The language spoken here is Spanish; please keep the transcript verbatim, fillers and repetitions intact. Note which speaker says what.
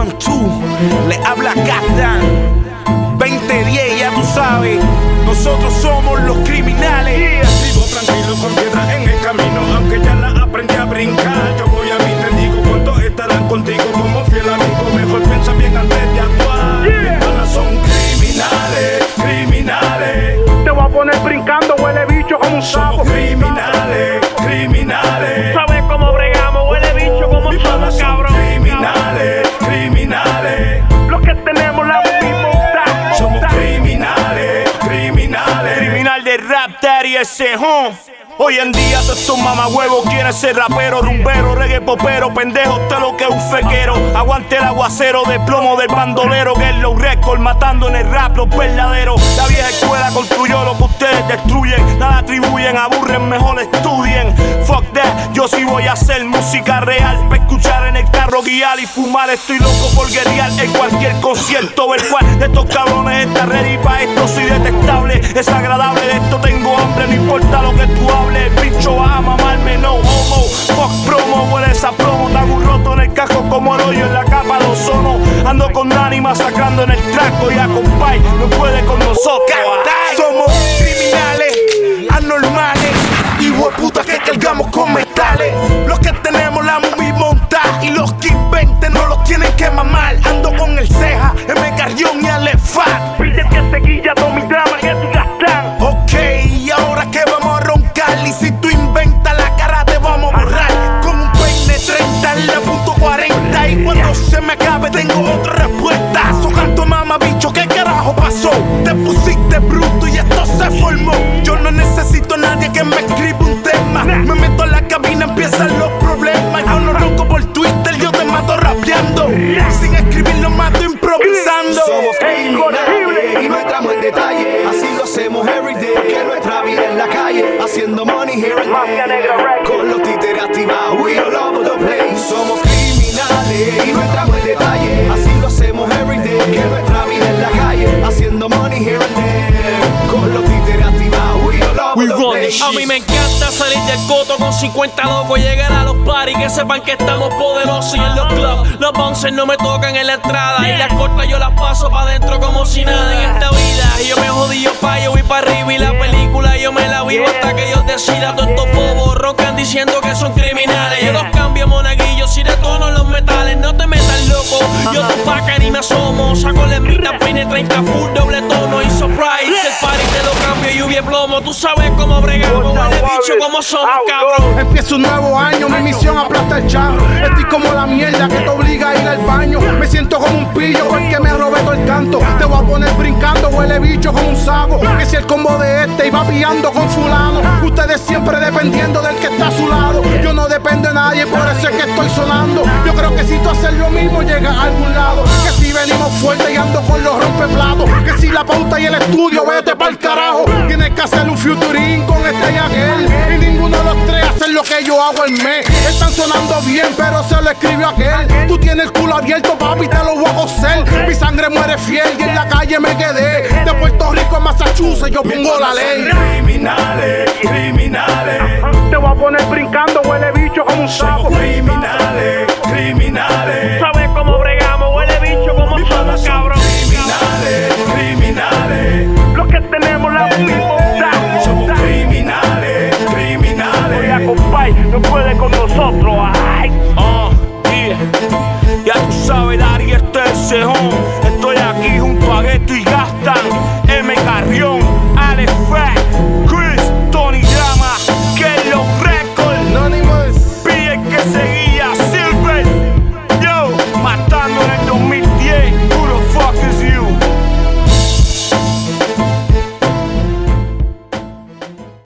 Speaker 1: One, two, le habla Gastan. veinte diez, ya tú sabes, nosotros somos los criminales.
Speaker 2: Yeah. Vivo tranquilo con piedra en el camino, aunque ya la aprendí a brincar. Yo voy a mí, te digo cuántos estarán contigo como fiel amigo. Mejor piensa bien antes de actuar.
Speaker 3: Yeah.
Speaker 2: Mis panas son criminales, criminales.
Speaker 3: Te voy a poner brincando, huele bicho como un sapo.
Speaker 2: Somos criminales, criminales.
Speaker 3: ¿Sabes cómo bregamos? Huele bicho como
Speaker 2: Mis panas
Speaker 3: somos,
Speaker 2: son
Speaker 3: cabrón.
Speaker 2: criminales, criminales.
Speaker 3: Los que tenemos la misma.
Speaker 2: Somos criminales, criminales.
Speaker 1: Criminal de rap, daddy ese, huh? Hoy en día todos estos mamahuevos quieren ser raperos, rumberos, reggae popero, pendejos, usted lo que es un fequero. Aguante el aguacero de plomo del bandolero, que es los récords matando en el rap los verdaderos. La vieja escuela construyó lo que ustedes destruyen, nada atribuyen, aburren, mejor estudien. Fuck that, yo sí voy a hacer música real, para escuchar en el carro, guiar y fumar. Estoy loco por guerrear en cualquier concierto verbal de estos cabrones. Está ready pa' esto, soy detestable, es agradable, de esto tengo hambre, no importa lo que tú hables. El bicho va a mamarme, no homo. Fuck promo, huele esa promo. Tengo roto en el cajo como el hoyo en la capa de ozono. Ando con Dani masacrando en el traco. Ya compay, no puede con nosotros. Somos criminales, anormales, hijueputas que cargamos con metales. Los que tenemos la movie montada y los que inventen no los tienen que mamar. Ando con el ceja, M. Carrión y Alefat.
Speaker 3: Pide que seguilla todo mi drama que tú gastan.
Speaker 1: Ok, y ahora que vamos a roncar. Y si tú inventas la cara te vamos a borrar. Con un peine treinta en la punto cuarenta. Y cuando se me acabe tengo otra respuesta. Sojanto mamá bicho, ¿qué carajo pasó? Te pusiste bruto y esto se formó. Yo no necesito a nadie que me escriba un tema. Me meto en la cabina, empiezan los problemas. Yo no ronco por Twitter, yo te mato rapeando. Sin escribir lo mato improvisando.
Speaker 4: Somos criminales y no entramos en detalle. Así lo hacemos everyday, que nuestra vida en la calle. Haciendo money here and there. Con los títeres activados, we all over the place. Somos criminales y no entramos en detalle. Así lo hacemos everyday, que nuestra vida en la calle. Haciendo money here and there. Con los títeres activados, we all over the place.
Speaker 5: A mí me encanta salir del coto con cincuenta locos, llegar a los parties, que sepan que estamos poderosos. Y en los clubs, los bouncers no me tocan en la entrada. Y las cortas yo las paso pa' dentro como si nada. En esta vida yo me jodí, yo pa' yo voy pa' arriba. Y la película yo me la vivo hasta que Dios decida. Todos estos bobos roncan diciendo que son criminales. Yo los cambio monaguillos y de tono los metales. No te metas loco, yo tu paca ni me asomo. Saco la envita, pine treinta full doble tono. Y surprise, el party te lo cambio, lluvia plomo. Tú sabes cómo bregamos, huele bicho como somos, cabrón.
Speaker 6: Empieza un nuevo año, mi misión aplasta el charro. Estoy como la mierda que te obliga a ir al baño. Me siento como un pillo porque me robé todo el canto. Te voy a poner brincando, huele bicho como un sapo. Que si el combo de este iba pillando con fulano. Ustedes siempre dependiendo del que está a su lado. Yo no dependo de nadie, por eso es que estoy sonando. Yo creo que si tú haces lo mismo llegas a algún lado. Que si venimos fuerte y ando con los rompeplatos. Que si la pauta y el estudio, vete pa'l carajo. Tienes que hacer un featuring con este y aquel. Y ninguno de los tres hace lo que yo hago en mes. Están sonando bien, pero se lo escribió aquel. Tú tienes el culo abierto, papi, te lo voy a coser. Mi sangre muere fiel y en la calle me quedé. De Puerto Rico a Massachusetts yo pongo la ley.
Speaker 2: Criminales, criminales.
Speaker 3: Te voy a poner brincando, huele bicho como un sapo.
Speaker 2: Somos criminales.